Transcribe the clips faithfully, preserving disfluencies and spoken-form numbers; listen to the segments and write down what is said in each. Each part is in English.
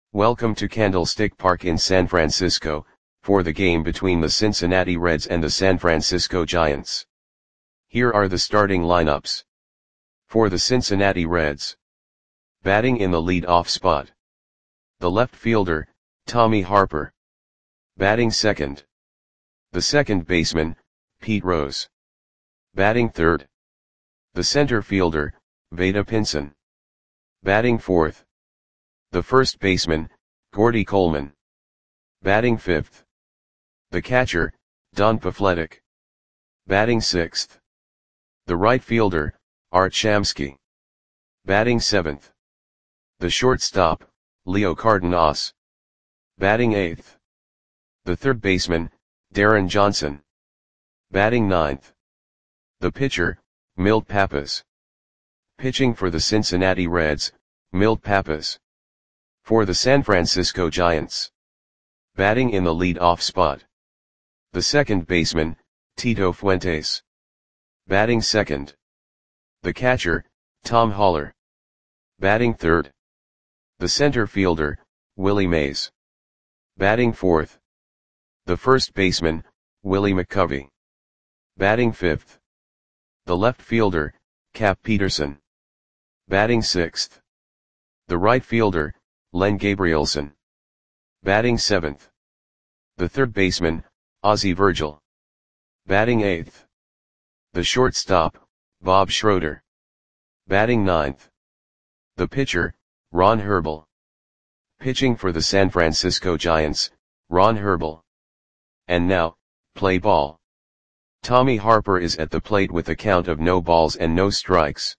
Welcome to Candlestick Park in San Francisco, for the game between the Cincinnati Reds and the San Francisco Giants. Here are the starting lineups. For the Cincinnati Reds. Batting in the lead-off spot. The left fielder, Tommy Harper. Batting second. The second baseman, Pete Rose. Batting third. The center fielder, Vada Pinson. Batting fourth. The first baseman, Gordy Coleman. Batting fifth. The catcher, Don Pafletic. Batting sixth. The right fielder, Art Shamsky. Batting seventh. The shortstop, Leo Cardenas. Batting eighth. The third baseman, Darren Johnson. Batting ninth. The pitcher, Milt Pappas. Pitching for the Cincinnati Reds, Milt Pappas. For the San Francisco Giants. Batting in the lead-off spot. The second baseman, Tito Fuentes. Batting second. The catcher, Tom Haller. Batting third. The center fielder, Willie Mays. Batting fourth. The first baseman, Willie McCovey. Batting fifth. The left fielder, Cap Peterson. Batting sixth. The right fielder, Len Gabrielson. Batting seventh. The third baseman, Ozzie Virgil. Batting eighth. The shortstop, Bob Schroeder. Batting ninth. The pitcher, Ron Herbel. Pitching for the San Francisco Giants, Ron Herbel. And now, play ball. Tommy Harper is at the plate with a count of no balls and no strikes.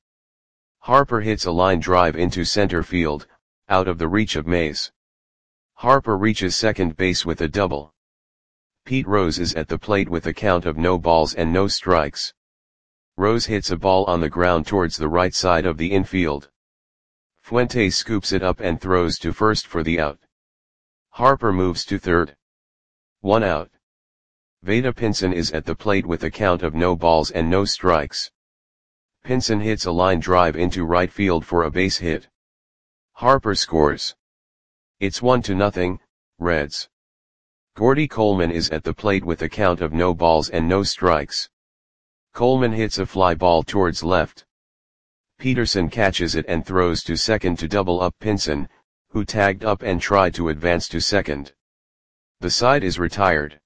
Harper hits a line drive into center field, out of the reach of Mays. Harper reaches second base with a double. Pete Rose is at the plate with a count of no balls and no strikes. Rose hits a ball on the ground towards the right side of the infield. Fuentes scoops it up and throws to first for the out. Harper moves to third. One out. Vada Pinson is at the plate with a count of no balls and no strikes. Pinson hits a line drive into right field for a base hit. Harper scores. It's one to nothing, Reds. Gordy Coleman is at the plate with a count of no balls and no strikes. Coleman hits a fly ball towards left. Peterson catches it and throws to second to double up Pinson, who tagged up and tried to advance to second. The side is retired.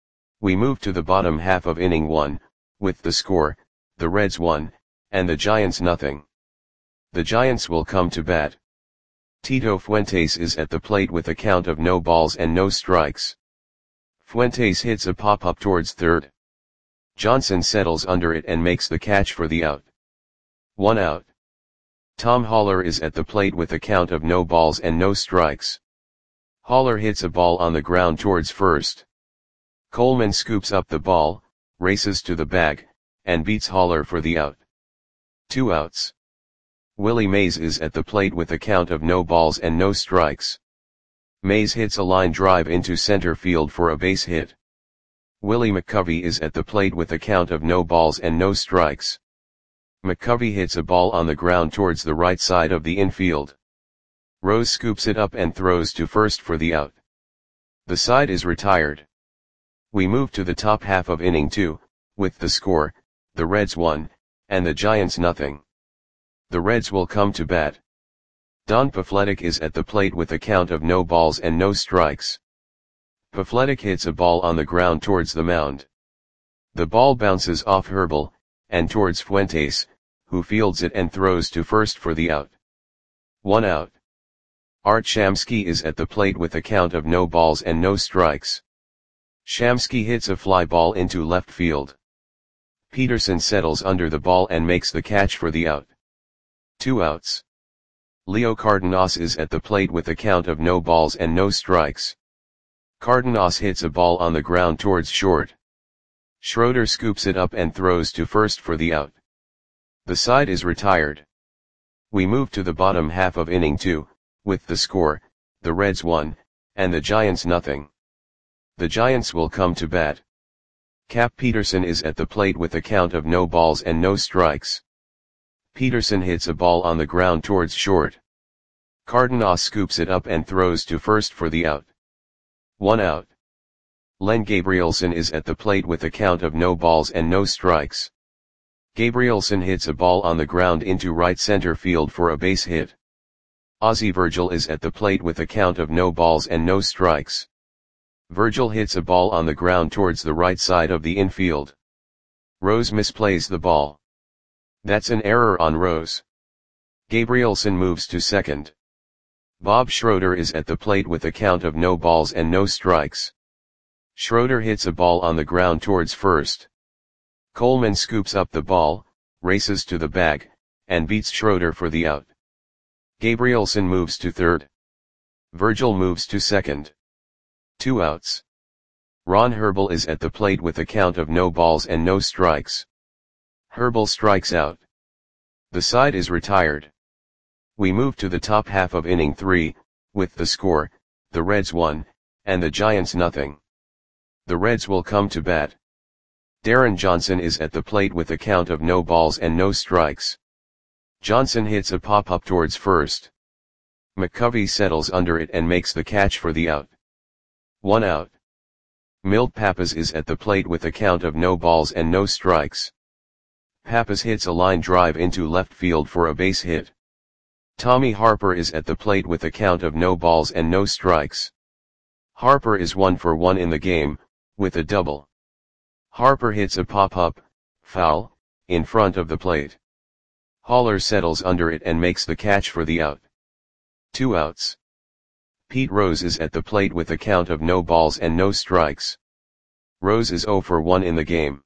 We move to the bottom half of inning one, with the score, the Reds one, and the Giants nothing. The Giants will come to bat. Tito Fuentes is at the plate with a count of no balls and no strikes. Fuentes hits a pop-up towards third. Johnson settles under it and makes the catch for the out. One out. Tom Haller is at the plate with a count of no balls and no strikes. Haller hits a ball on the ground towards first. Coleman scoops up the ball, races to the bag, and beats Haller for the out. Two outs. Willie Mays is at the plate with a count of no balls and no strikes. Mays hits a line drive into center field for a base hit. Willie McCovey is at the plate with a count of no balls and no strikes. McCovey hits a ball on the ground towards the right side of the infield. Rose scoops it up and throws to first for the out. The side is retired. We move to the top half of inning two, with the score, the Reds one, and the Giants nothing. The Reds will come to bat. Don Pafletic is at the plate with a count of no balls and no strikes. Pafletic hits a ball on the ground towards the mound. The ball bounces off Herbel, and towards Fuentes, who fields it and throws to first for the out. One out. Art Shamsky is at the plate with a count of no balls and no strikes. Shamsky hits a fly ball into left field. Peterson settles under the ball and makes the catch for the out. Two outs. Leo Cardenas is at the plate with a count of no balls and no strikes. Cardenas hits a ball on the ground towards short. Schroeder scoops it up and throws to first for the out. The side is retired. We move to the bottom half of inning two, with the score, the Reds one, and the Giants nothing. The Giants will come to bat. Cap Peterson is at the plate with a count of no balls and no strikes. Peterson hits a ball on the ground towards short. Cardenas scoops it up and throws to first for the out. One out. Len Gabrielson is at the plate with a count of no balls and no strikes. Gabrielson hits a ball on the ground into right center field for a base hit. Ozzie Virgil is at the plate with a count of no balls and no strikes. Virgil hits a ball on the ground towards the right side of the infield. Rose misplays the ball. That's an error on Rose. Gabrielson moves to second. Bob Schroeder is at the plate with a count of no balls and no strikes. Schroeder hits a ball on the ground towards first. Coleman scoops up the ball, races to the bag, and beats Schroeder for the out. Gabrielson moves to third. Virgil moves to second. Two outs. Ron Herbel is at the plate with a count of no balls and no strikes. Herbel strikes out. The side is retired. We move to the top half of inning three, with the score, the Reds one, and the Giants nothing. The Reds will come to bat. Darren Johnson is at the plate with a count of no balls and no strikes. Johnson hits a pop-up towards first. McCovey settles under it and makes the catch for the out. One out. Milt Pappas is at the plate with a count of no balls and no strikes. Pappas hits a line drive into left field for a base hit. Tommy Harper is at the plate with a count of no balls and no strikes. Harper is one for one in the game, with a double. Harper hits a pop-up, foul, in front of the plate. Haller settles under it and makes the catch for the out. Two outs. Pete Rose is at the plate with a count of no balls and no strikes. Rose is zero for one in the game.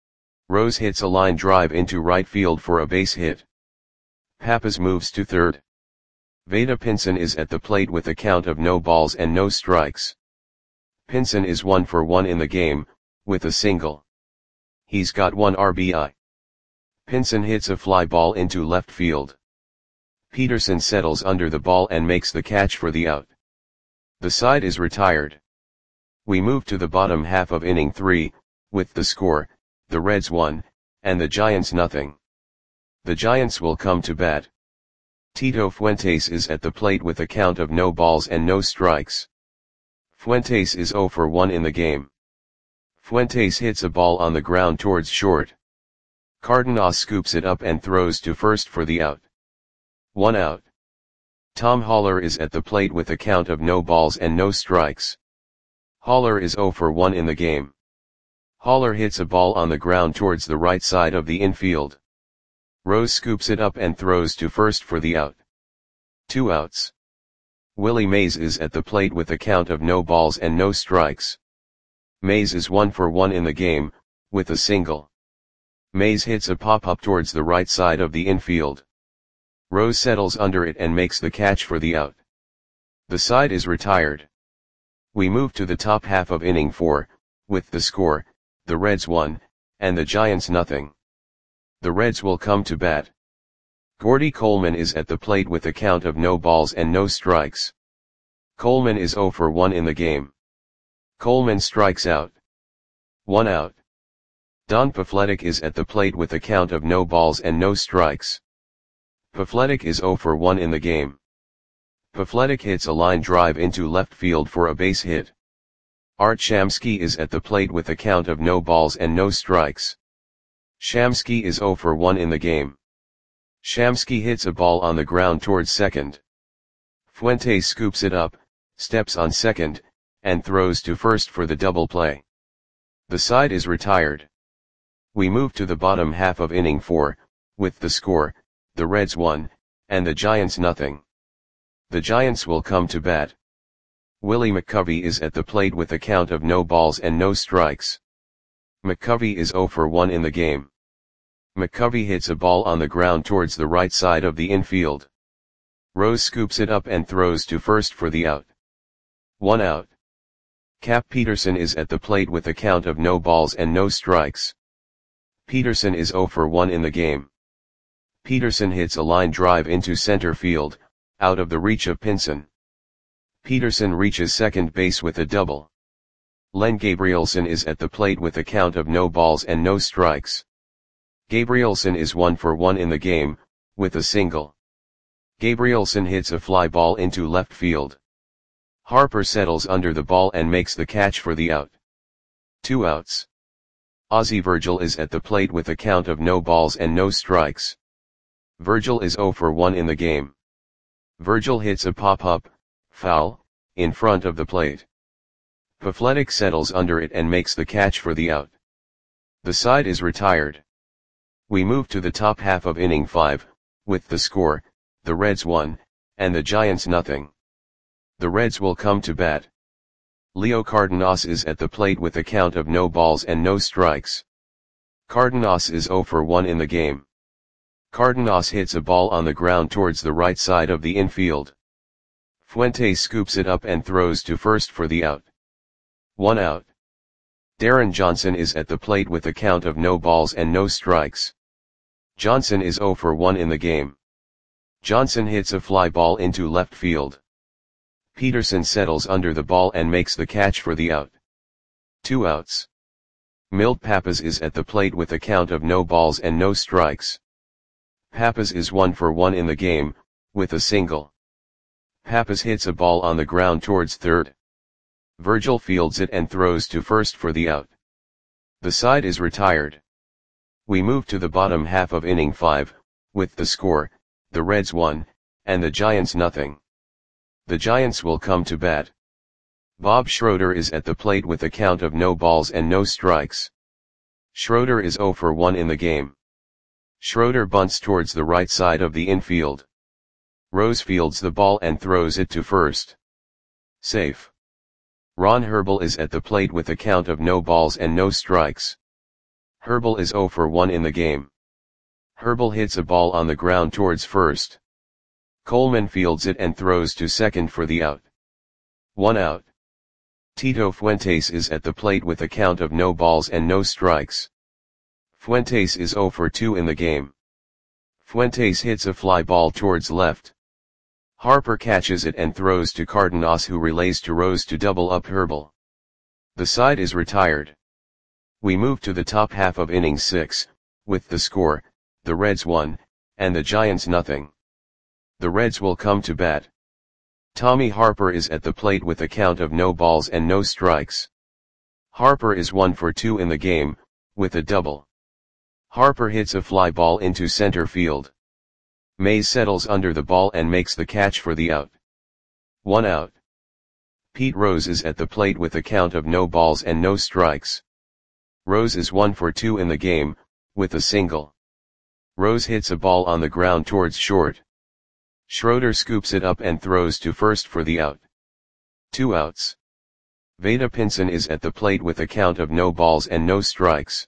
Rose hits a line drive into right field for a base hit. Pappas moves to third. Vada Pinson is at the plate with a count of no balls and no strikes. Pinson is one for one in the game, with a single. He's got one R B I. Pinson hits a fly ball into left field. Peterson settles under the ball and makes the catch for the out. The side is retired. We move to the bottom half of inning three, with the score, the Reds one, and the Giants nothing. The Giants will come to bat. Tito Fuentes is at the plate with a count of no balls and no strikes. Fuentes is zero for one in the game. Fuentes hits a ball on the ground towards short. Cardenas scoops it up and throws to first for the out. One out. Tom Haller is at the plate with a count of no balls and no strikes. Haller is zero for one in the game. Haller hits a ball on the ground towards the right side of the infield. Rose scoops it up and throws to first for the out. Two outs. Willie Mays is at the plate with a count of no balls and no strikes. Mays is one for one in the game, with a single. Mays hits a pop-up towards the right side of the infield. Rose settles under it and makes the catch for the out. The side is retired. We move to the top half of inning four, with the score, the Reds one, and the Giants nothing. The Reds will come to bat. Gordy Coleman is at the plate with a count of no balls and no strikes. Coleman is zero for one in the game. Coleman strikes out. One out. Don Pafletic is at the plate with a count of no balls and no strikes. Pafletic is zero for one in the game. Pafletic hits a line drive into left field for a base hit. Art Shamsky is at the plate with a count of no balls and no strikes. Shamsky is zero for one in the game. Shamsky hits a ball on the ground towards second. Fuentes scoops it up, steps on second, and throws to first for the double play. The side is retired. We move to the bottom half of inning four, with the score, the Reds one, and the Giants nothing. The Giants will come to bat. Willie McCovey is at the plate with a count of no balls and no strikes. McCovey is zero for one in the game. McCovey hits a ball on the ground towards the right side of the infield. Rose scoops it up and throws to first for the out. One out. Cap Peterson is at the plate with a count of no balls and no strikes. Peterson is zero for one in the game. Peterson hits a line drive into center field, out of the reach of Pinson. Peterson reaches second base with a double. Len Gabrielson is at the plate with a count of no balls and no strikes. Gabrielson is one for one in the game, with a single. Gabrielson hits a fly ball into left field. Harper settles under the ball and makes the catch for the out. Two outs. Ozzie Virgil is at the plate with a count of no balls and no strikes. Virgil is zero for one in the game. Virgil hits a pop-up, foul, in front of the plate. Pafletic settles under it and makes the catch for the out. The side is retired. We move to the top half of inning five, with the score, the Reds one, and the Giants nothing. The Reds will come to bat. Leo Cardenas is at the plate with a count of no balls and no strikes. Cardenas is zero for one in the game. Cardenas hits a ball on the ground towards the right side of the infield. Fuentes scoops it up and throws to first for the out. One out. Darren Johnson is at the plate with a count of no balls and no strikes. Johnson is zero for one in the game. Johnson hits a fly ball into left field. Peterson settles under the ball and makes the catch for the out. Two outs. Milt Pappas is at the plate with a count of no balls and no strikes. Pappas is one for one in the game, with a single. Pappas hits a ball on the ground towards third. Virgil fields it and throws to first for the out. The side is retired. We move to the bottom half of inning five, with the score, the Reds one, and the Giants nothing. The Giants will come to bat. Bob Schroeder is at the plate with a count of no balls and no strikes. Schroeder is zero for one in the game. Schroeder bunts towards the right side of the infield. Rose fields the ball and throws it to first. Safe. Ron Herbel is at the plate with a count of no balls and no strikes. Herbel is zero for one in the game. Herbel hits a ball on the ground towards first. Coleman fields it and throws to second for the out. One out. Tito Fuentes is at the plate with a count of no balls and no strikes. Fuentes is zero for two in the game. Fuentes hits a fly ball towards left. Harper catches it and throws to Cardenas, who relays to Rose to double up Herbel. The side is retired. We move to the top half of inning six, with the score, the Reds one, and the Giants nothing. The Reds will come to bat. Tommy Harper is at the plate with a count of no balls and no strikes. Harper is one for two in the game, with a double. Harper hits a fly ball into center field. Mays settles under the ball and makes the catch for the out. One out. Pete Rose is at the plate with a count of no balls and no strikes. Rose is one for two in the game, with a single. Rose hits a ball on the ground towards short. Schroeder scoops it up and throws to first for the out. Two outs. Vada Pinson is at the plate with a count of no balls and no strikes.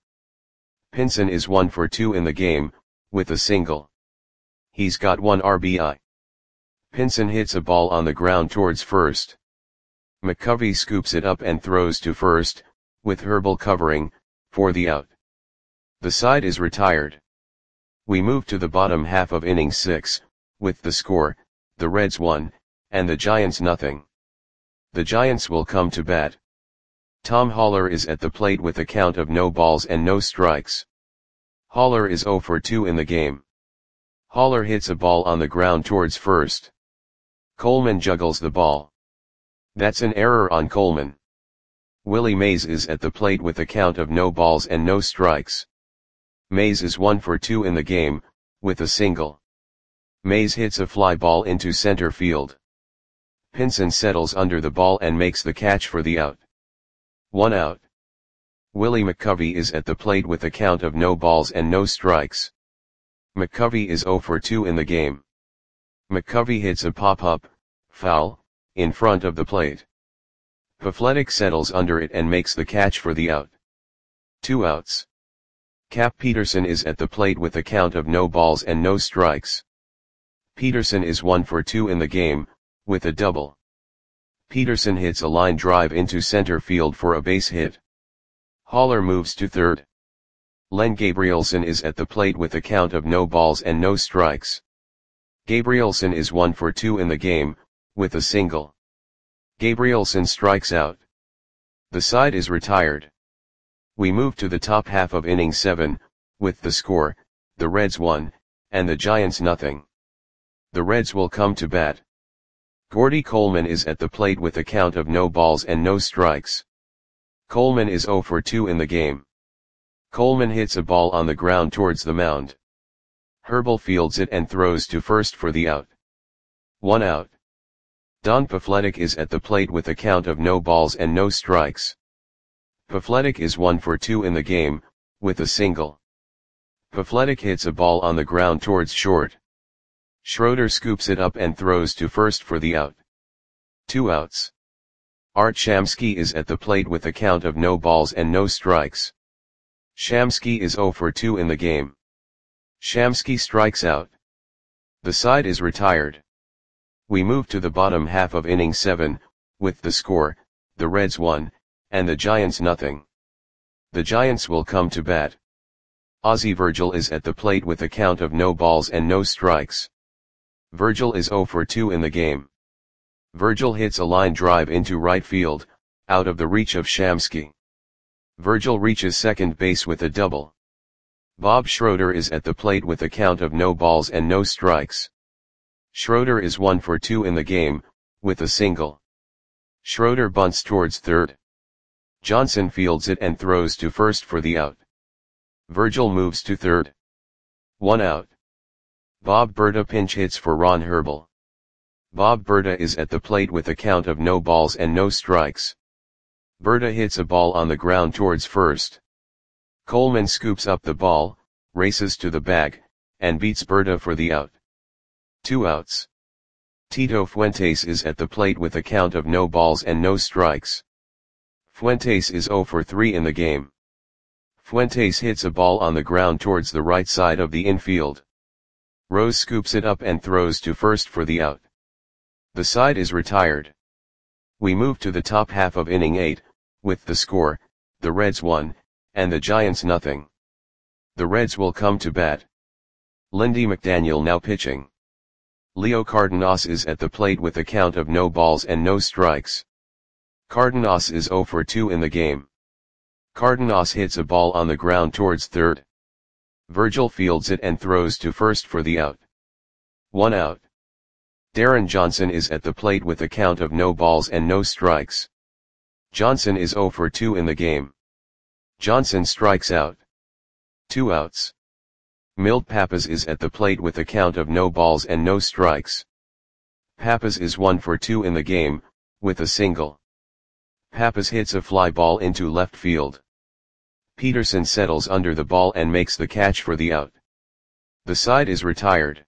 Pinson is one for two in the game, with a single. He's got one R B I. Pinson hits a ball on the ground towards first. McCovey scoops it up and throws to first, with Herbel covering, for the out. The side is retired. We move to the bottom half of inning six, with the score, the Reds one, and the Giants nothing. The Giants will come to bat. Tom Haller is at the plate with a count of no balls and no strikes. Haller is zero for two in the game. Haller hits a ball on the ground towards first. Coleman juggles the ball. That's an error on Coleman. Willie Mays is at the plate with a count of no balls and no strikes. Mays is one for two in the game, with a single. Mays hits a fly ball into center field. Pinson settles under the ball and makes the catch for the out. One out. Willie McCovey is at the plate with a count of no balls and no strikes. McCovey is zero for two in the game. McCovey hits a pop-up, foul, in front of the plate. Pafletic settles under it and makes the catch for the out. Two outs. Cap Peterson is at the plate with a count of no balls and no strikes. Peterson is one for two in the game, with a double. Peterson hits a line drive into center field for a base hit. Haller moves to third. Len Gabrielson is at the plate with a count of no balls and no strikes. Gabrielson is one for two in the game, with a single. Gabrielson strikes out. The side is retired. We move to the top half of inning seven, with the score, the Reds one, and the Giants nothing. the Reds will come to bat. Gordy Coleman is at the plate with a count of no balls and no strikes. Coleman is oh for two in the game. Coleman hits a ball on the ground towards the mound. Herbal fields it and throws to first for the out. One out. Don Pafletic is at the plate with a count of no balls and no strikes. Pafletic is one for two in the game, with a single. Pafletic hits a ball on the ground towards short. Schroeder scoops it up and throws to first for the out. Two outs. Art Shamsky is at the plate with a count of no balls and no strikes. Shamsky is oh for two in the game. Shamsky strikes out. The side is retired. We move to the bottom half of inning seven, with the score, the Reds one, and the Giants nothing. The Giants will come to bat. Ozzie Virgil is at the plate with a count of no balls and no strikes. Virgil is oh for two in the game. Virgil hits a line drive into right field, out of the reach of Shamsky. Virgil reaches second base with a double. Bob Schroeder is at the plate with a count of no balls and no strikes. Schroeder is one for two in the game, with a single. Schroeder bunts towards third. Johnson fields it and throws to first for the out. Virgil moves to third. One out. Bob Berta pinch hits for Ron Herbal. Bob Berta is at the plate with a count of no balls and no strikes. Berta hits a ball on the ground towards first. Coleman scoops up the ball, races to the bag, and beats Berta for the out. Two outs. Tito Fuentes is at the plate with a count of no balls and no strikes. Fuentes is oh for three in the game. Fuentes hits a ball on the ground towards the right side of the infield. Rose scoops it up and throws to first for the out. The side is retired. We move to the top half of inning eight, with the score, the Reds one, and the Giants nothing. The Reds will come to bat. Lindy McDaniel now pitching. Leo Cardenas is at the plate with a count of no balls and no strikes. Cardenas is oh for two in the game. Cardenas hits a ball on the ground towards third. Virgil fields it and throws to first for the out. One out. Darren Johnson is at the plate with a count of no balls and no strikes. Johnson is oh for two in the game. Johnson strikes out. Two outs. Milt Pappas is at the plate with a count of no balls and no strikes. Pappas is one for two in the game, with a single. Pappas hits a fly ball into left field. Peterson settles under the ball and makes the catch for the out. The side is retired.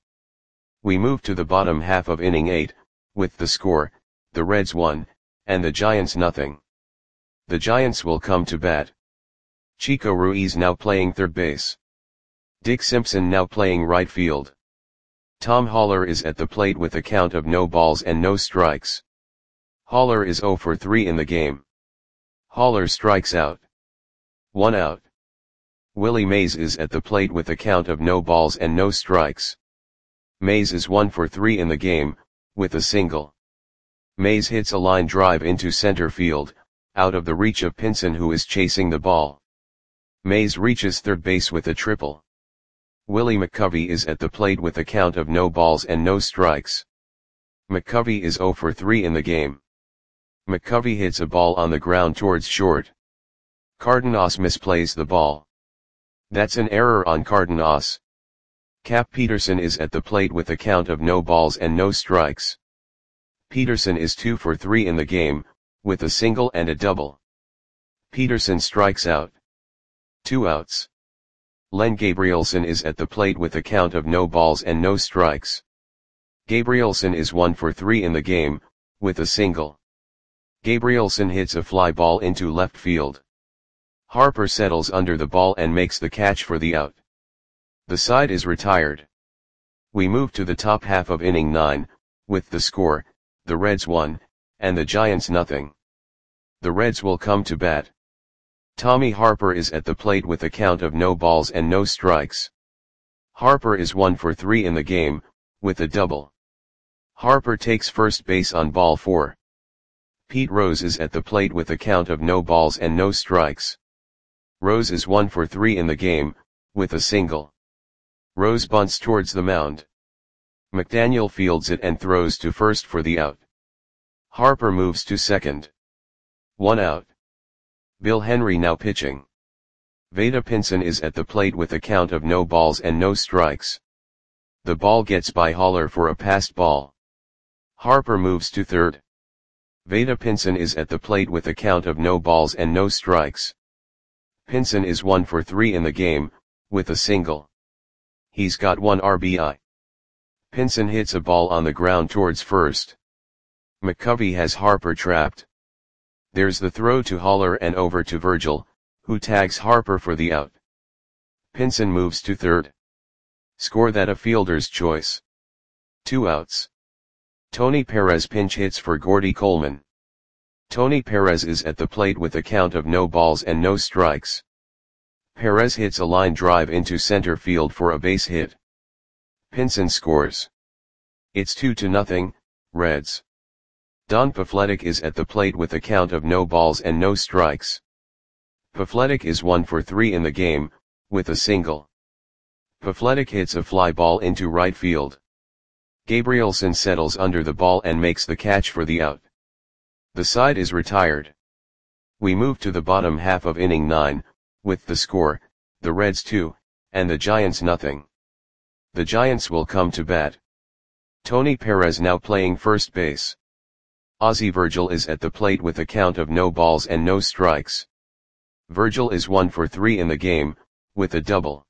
We move to the bottom half of inning eight, with the score, the Reds one, and the Giants nothing. The Giants will come to bat. Chico Ruiz now playing third base. Dick Simpson now playing right field. Tom Haller is at the plate with a count of no balls and no strikes. Haller is oh for three in the game. Haller strikes out. One out. Willie Mays is at the plate with a count of no balls and no strikes. Mays is one for three in the game, with a single. Mays hits a line drive into center field, out of the reach of Pinson who is chasing the ball. Mays reaches third base with a triple. Willie McCovey is at the plate with a count of no balls and no strikes. McCovey is oh for three in the game. McCovey hits a ball on the ground towards short. Cardenas misplays the ball. That's an error on Cardenas. Cap Peterson is at the plate with a count of no balls and no strikes. Peterson is two for three in the game, with a single and a double. Peterson strikes out. Two outs. Len Gabrielson is at the plate with a count of no balls and no strikes. Gabrielson is one for three in the game, with a single. Gabrielson hits a fly ball into left field. Harper settles under the ball and makes the catch for the out. The side is retired. We move to the top half of inning nine, with the score, the Reds one, and the Giants nothing. The Reds will come to bat. Tommy Harper is at the plate with a count of no balls and no strikes. Harper is one for three in the game, with a double. Harper takes first base on ball four. Pete Rose is at the plate with a count of no balls and no strikes. Rose is one for three in the game, with a single. Rose bunts towards the mound. McDaniel fields it and throws to first for the out. Harper moves to second. One out. Bill Henry now pitching. Vada Pinson is at the plate with a count of no balls and no strikes. The ball gets by Haller for a passed ball. Harper moves to third. Vada Pinson is at the plate with a count of no balls and no strikes. Pinson is one for three in the game, with a single. He's got one R B I. Pinson hits a ball on the ground towards first. McCovey has Harper trapped. There's the throw to Haller and over to Virgil, who tags Harper for the out. Pinson moves to third. Score that a fielder's choice. Two outs. Tony Perez pinch hits for Gordy Coleman. Tony Perez is at the plate with a count of no balls and no strikes. Perez hits a line drive into center field for a base hit. Pinson scores. It's two to nothing, Reds. Don Pafletic is at the plate with a count of no balls and no strikes. Pafletic is one for three in the game, with a single. Pafletic hits a fly ball into right field. Gabrielson settles under the ball and makes the catch for the out. The side is retired. We move to the bottom half of inning nine, with the score, the Reds two, and the Giants nothing. The Giants will come to bat. Tony Perez now playing first base. Ozzie Virgil is at the plate with a count of no balls and no strikes. Virgil is one for three in the game, with a double.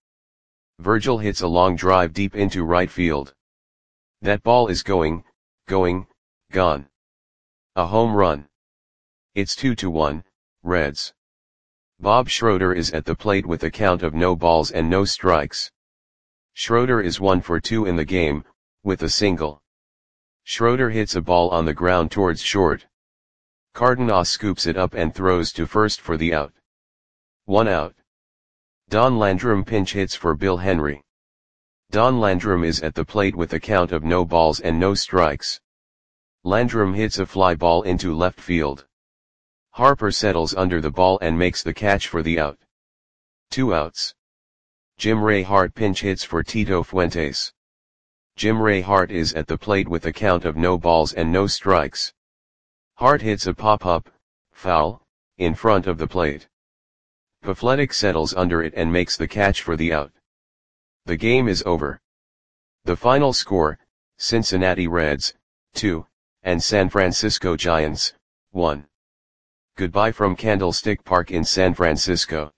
Virgil hits a long drive deep into right field. That ball is going, going, gone. A home run. It's two to one, Reds. Bob Schroeder is at the plate with a count of no balls and no strikes. Schroeder is one for two in the game, with a single. Schroeder hits a ball on the ground towards short. Cardenas scoops it up and throws to first for the out. One out. Don Landrum pinch hits for Bill Henry. Don Landrum is at the plate with a count of no balls and no strikes. Landrum hits a fly ball into left field. Harper settles under the ball and makes the catch for the out. Two outs. Jim Ray Hart pinch hits for Tito Fuentes. Jim Ray Hart is at the plate with a count of no balls and no strikes. Hart hits a pop-up, foul, in front of the plate. Pafletic settles under it and makes the catch for the out. The game is over. The final score, Cincinnati Reds, two, and San Francisco Giants, one. Goodbye from Candlestick Park in San Francisco.